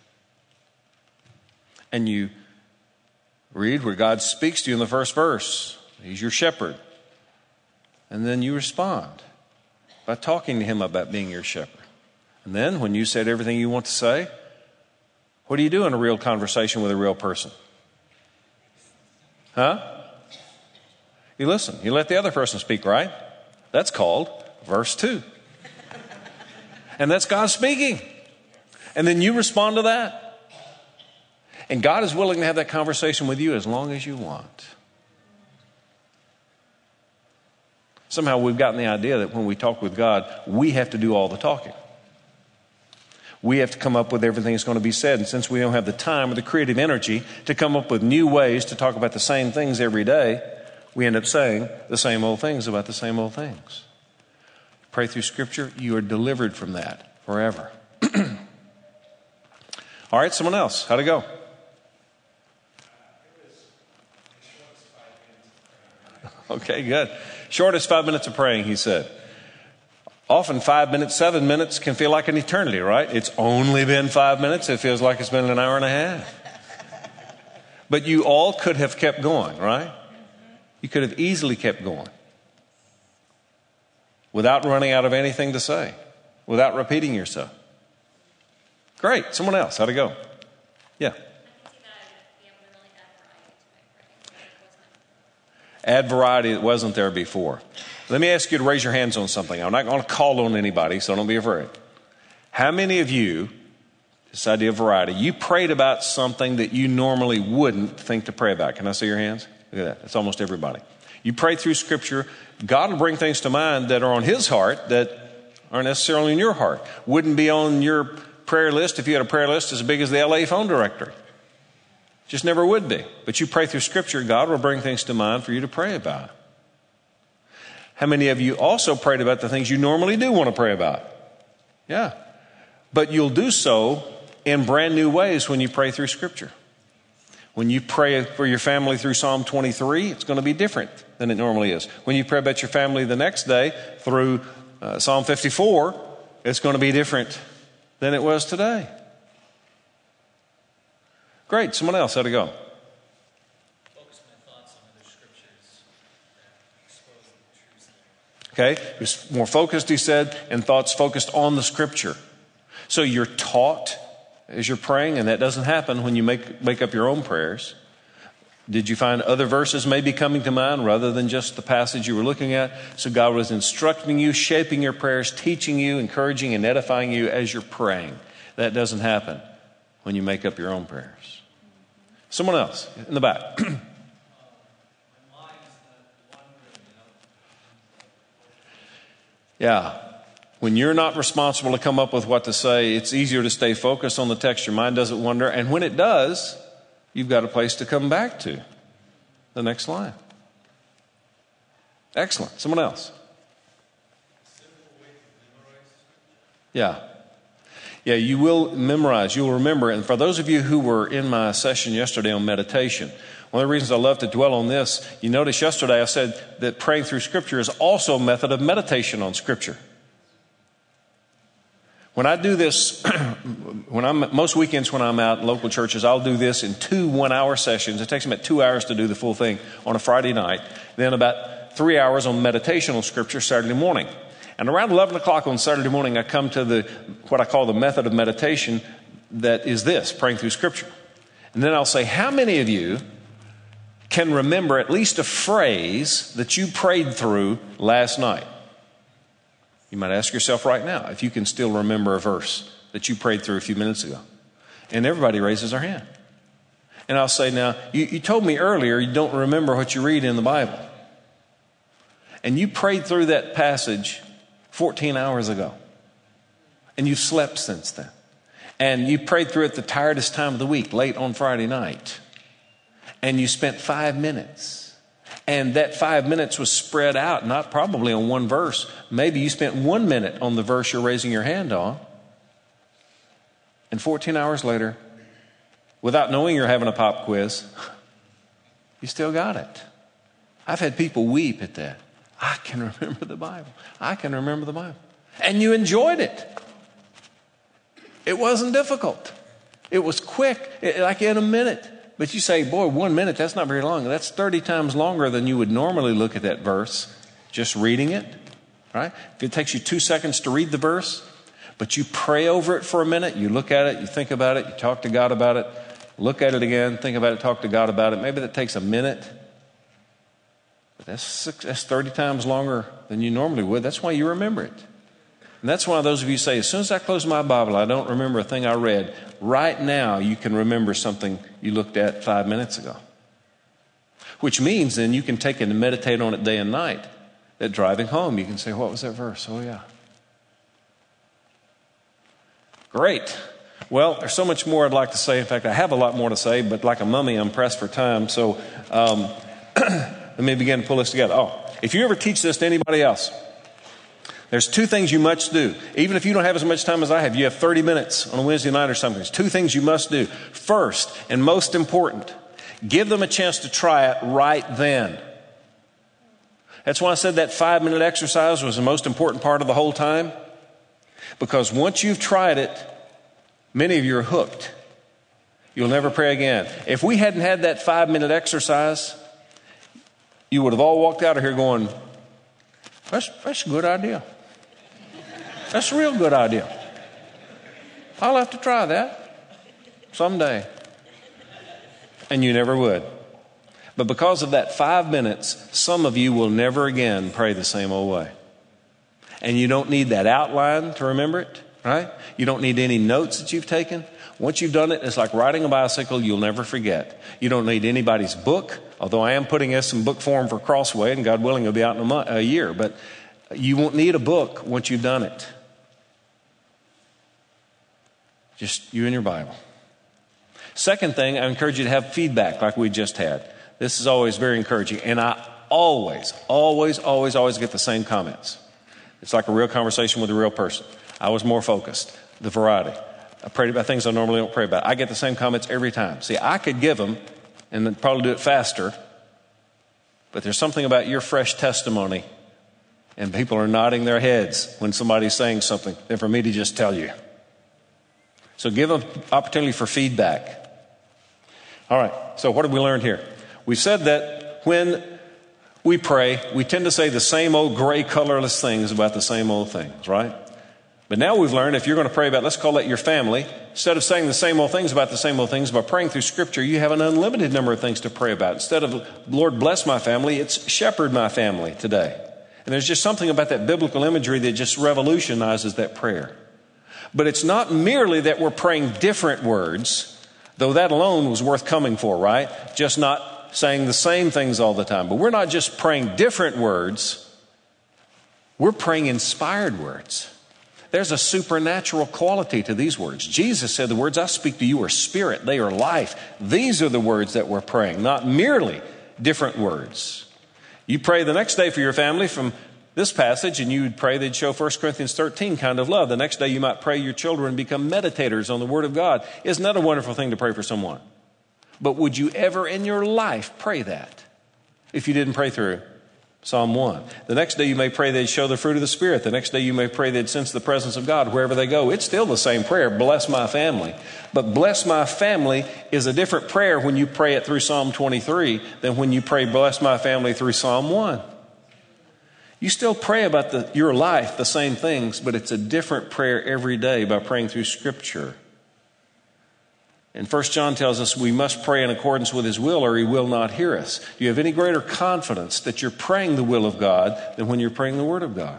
And you read where God speaks to you in the first verse. He's your shepherd. And then you respond by talking to him about being your shepherd. And then when you said everything you want to say, what do you do in a real conversation with a real person? Huh? You listen. You let the other person speak, right? That's called verse 2. And that's God speaking. And then you respond to that. And God is willing to have that conversation with you as long as you want. Somehow we've gotten the idea that when we talk with God, we have to do all the talking. We have to come up with everything that's going to be said. And since we don't have the time or the creative energy to come up with new ways to talk about the same things every day, we end up saying the same old things about the same old things. Pray through Scripture, you are delivered from that forever. All right, someone else. How'd it go? Okay, good. Shortest 5 minutes of praying, he said. Often 5 minutes, 7 minutes can feel like an eternity, right? It's only been 5 minutes. It feels like it's been an hour and a half. But you all could have kept going, right? You could have easily kept going without running out of anything to say, without repeating yourself. Great. Someone else. How'd it go? Yeah. Add variety that wasn't there before. Let me ask you to raise your hands on something. I'm not going to call on anybody, so don't be afraid. How many of you, This idea of variety. You prayed about something that you normally wouldn't think to pray about. Can I see your hands? Look at that. It's almost everybody. You pray through Scripture. God will bring things to mind that are on His heart that aren't necessarily in your heart. Wouldn't be on your prayer list if you had a prayer list as big as the LA phone directory. Just never would be. But you pray through Scripture, God will bring things to mind for you to pray about. How many of you also prayed about the things you normally do want to pray about? Yeah. But you'll do so in brand new ways when you pray through Scripture. When you pray for your family through Psalm 23, it's going to be different than it normally is. When you pray about your family the next day through Psalm 54, it's going to be different than it was today. Great. Someone else, how'd it go? Focus my thoughts on other scriptures that expose the truth. Okay. It was more focused, he said, and thoughts focused on the Scripture. So you're taught as you're praying, and that doesn't happen when you make up your own prayers. Did you find other verses maybe coming to mind rather than just the passage you were looking at? So God was instructing you, shaping your prayers, teaching you, encouraging and edifying you as you're praying. That doesn't happen when you make up your own prayers. Someone else in the back. Yeah. When you're not responsible to come up with what to say, it's easier to stay focused on the text. Your mind doesn't wander. And when it does, you've got a place to come back to. The next line. Excellent. Someone else. Yeah. Yeah, you will memorize. You'll remember. And for those of you who were in my session yesterday on meditation, one of the reasons I love to dwell on this, you notice yesterday I said that praying through Scripture is also a method of meditation on Scripture. When I do this, most weekends when I'm out in local churches, I'll do this in 2 one-hour sessions. It takes me about 2 hours to do the full thing on a Friday night. Then about 3 hours on meditation on Scripture Saturday morning. And around 11 o'clock on Saturday morning, I come to what I call the method of meditation that is this, praying through Scripture. And then I'll say, how many of you can remember at least a phrase that you prayed through last night? You might ask yourself right now if you can still remember a verse that you prayed through a few minutes ago. And everybody raises their hand. And I'll say, now, you told me earlier you don't remember what you read in the Bible. And you prayed through that passage 14 hours ago. And you've slept since then. And you prayed through it the tiredest time of the week, late on Friday night. And you spent 5 minutes. And that 5 minutes was spread out, not probably on one verse. Maybe you spent 1 minute on the verse you're raising your hand on. And 14 hours later, without knowing you're having a pop quiz, you still got it. I've had people weep at that. I can remember the Bible. I can remember the Bible. And you enjoyed it. It wasn't difficult. It was quick, like in a minute. But you say, boy, 1 minute, that's not very long. That's 30 times longer than you would normally look at that verse, just reading it, right? If it takes you 2 seconds to read the verse, but you pray over it for a minute, you look at it, you think about it, you talk to God about it, look at it again, think about it, talk to God about it. Maybe that takes a minute. But that's 30 times longer than you normally would. That's why you remember it. And that's why those of you say, as soon as I close my Bible, I don't remember a thing I read. Right now, you can remember something you looked at 5 minutes ago. Which means then you can take it and meditate on it day and night. That driving home, you can say, what was that verse? Oh, yeah. Great. Well, there's so much more I'd like to say. In fact, I have a lot more to say, but like a mummy, I'm pressed for time. So let me begin to pull this together. Oh, if you ever teach this to anybody else, there's 2 things you must do. Even if you don't have as much time as I have, you have 30 minutes on a Wednesday night or something. There's 2 things you must do. First, and most important, give them a chance to try it right then. That's why I said that 5-minute exercise was the most important part of the whole time. Because once you've tried it, many of you are hooked. You'll never pray again. If we hadn't had that 5-minute exercise, you would have all walked out of here going, that's a good idea. That's a real good idea. I'll have to try that someday. And you never would. But because of that 5 minutes, some of you will never again pray the same old way. And you don't need that outline to remember it. right? You don't need any notes that you've taken. Once you've done it, it's like riding a bicycle. You'll never forget. You don't need anybody's book, although I am putting us in book form for Crossway, and God willing, it'll be out in a year. But you won't need a book once you've done it. Just you and your Bible. Second thing, I encourage you to have feedback like we just had. This is always very encouraging. And I always get the same comments. It's like a real conversation with a real person. I was more focused. The variety. I prayed about things I normally don't pray about. I get the same comments every time. See, I could give them and then probably do it faster. But there's something about your fresh testimony, and people are nodding their heads when somebody's saying something, than for me to just tell you. So give them opportunity for feedback. All right, so what have we learned here? We said that when we pray, we tend to say the same old gray, colorless things about the same old things, right? But now we've learned if you're going to pray about, let's call that your family, instead of saying the same old things about the same old things, by praying through Scripture, you have an unlimited number of things to pray about. Instead of, Lord, bless my family, it's shepherd my family today. And there's just something about that biblical imagery that just revolutionizes that prayer. But it's not merely that we're praying different words, though that alone was worth coming for, right? Just not saying the same things all the time. But we're not just praying different words. We're praying inspired words. There's a supernatural quality to these words. Jesus said, the words I speak to you are spirit. They are life. These are the words that we're praying, not merely different words. You pray the next day for your family from this passage, and you would pray they'd show 1 Corinthians 13 kind of love. The next day you might pray your children become meditators on the Word of God. Isn't that a wonderful thing to pray for someone? But would you ever in your life pray that if you didn't pray through Psalm 1? The next day you may pray they'd show the fruit of the Spirit. The next day you may pray they'd sense the presence of God wherever they go. It's still the same prayer, bless my family. But bless my family is a different prayer when you pray it through Psalm 23 than when you pray bless my family through Psalm 1. You still pray about your life, the same things, but it's a different prayer every day by praying through Scripture. And 1 John tells us we must pray in accordance with His will or He will not hear us. Do you have any greater confidence that you're praying the will of God than when you're praying the Word of God?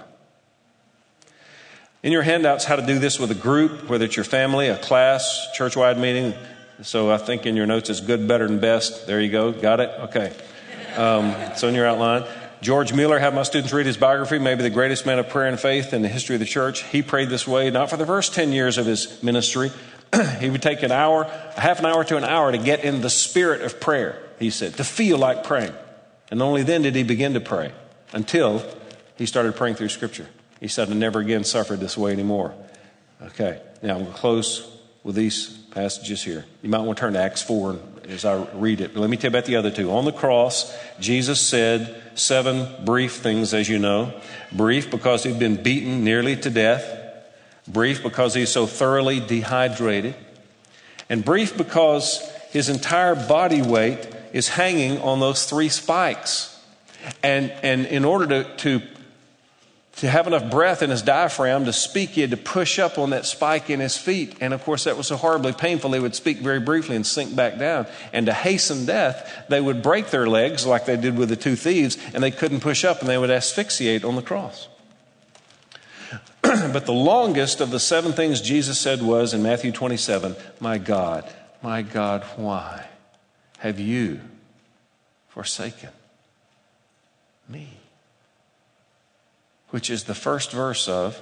In your handouts, how to do this with a group, whether it's your family, a class, church-wide meeting. So I think in your notes it's good, better, and best. There you go. Got it? Okay. So in your outline. George Mueller had my students read his biography, maybe the greatest man of prayer and faith in the history of the church. He prayed this way, not for the first 10 years of his ministry. He would take half an hour to an hour to get in the spirit of prayer, he said, to feel like praying. And only then did he begin to pray until he started praying through Scripture. He said, I never again suffered this way anymore. Okay, now I'm going to close with these passages here. You might want to turn to Acts 4 as I read it. But let me tell you about the other two. On the cross, Jesus said 7 brief things, as you know. Brief because he'd been beaten nearly to death. Brief because he's so thoroughly dehydrated. And brief because his entire body weight is hanging on those 3 spikes. And in order to have enough breath in his diaphragm to speak, he had to push up on that spike in his feet. And of course, that was so horribly painful, they would speak very briefly and sink back down. And to hasten death, they would break their legs like they did with the 2 thieves, and they couldn't push up, and they would asphyxiate on the cross. But the longest of the 7 things Jesus said was in Matthew 27, my God, why have you forsaken me? Which is the first verse of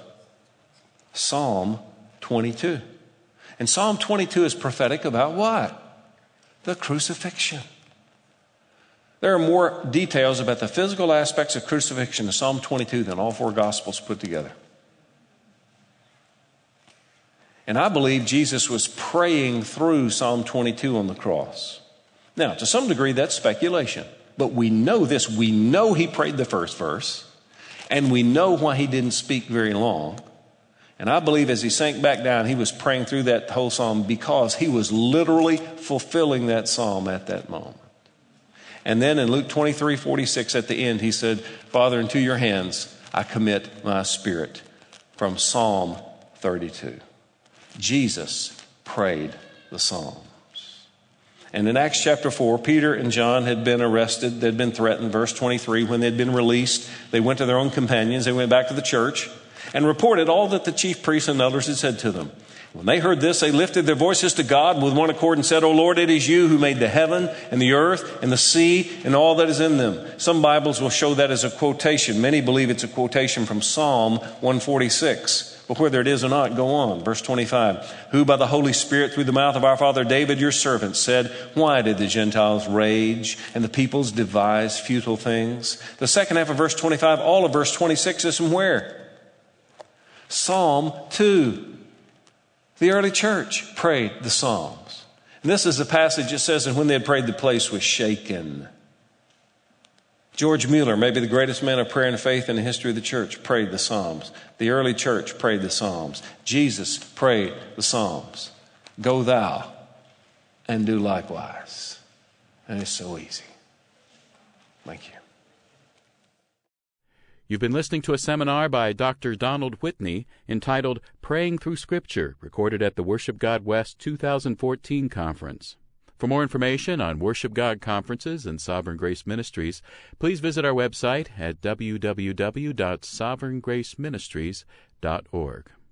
Psalm 22. And Psalm 22 is prophetic about what? The crucifixion. There are more details about the physical aspects of crucifixion in Psalm 22 than all 4 Gospels put together. And I believe Jesus was praying through Psalm 22 on the cross. Now, to some degree, that's speculation. But we know this. We know he prayed the first verse. And we know why he didn't speak very long. And I believe as he sank back down, he was praying through that whole psalm because he was literally fulfilling that psalm at that moment. And then in Luke 23:46 at the end, he said, Father, into your hands I commit my spirit, from Psalm 32. Jesus prayed the Psalms. And in Acts chapter 4, Peter and John had been arrested. They'd been threatened. Verse 23, when they'd been released, they went to their own companions. They went back to the church. and reported all that the chief priests and elders had said to them. When they heard this, they lifted their voices to God with one accord and said, O Lord, it is you who made the heaven and the earth and the sea and all that is in them. Some Bibles will show that as a quotation. Many believe it's a quotation from Psalm 146. But whether it is or not, go on. Verse 25, who by the Holy Spirit through the mouth of our father David, your servant, said, why did the Gentiles rage and the peoples devise futile things? The second half of verse 25, all of verse 26 is from where? Psalm 2. The early church prayed the Psalms. And this is the passage that says, and when they had prayed, the place was shaken. George Mueller, maybe the greatest man of prayer and faith in the history of the church, prayed the Psalms. The early church prayed the Psalms. Jesus prayed the Psalms. Go thou and do likewise. And it's so easy. Thank you. You've been listening to a seminar by Dr. Donald Whitney entitled Praying Through Scripture, recorded at the Worship God West 2014 conference. For more information on Worship God conferences and Sovereign Grace Ministries, please visit our website at www.sovereigngraceministries.org.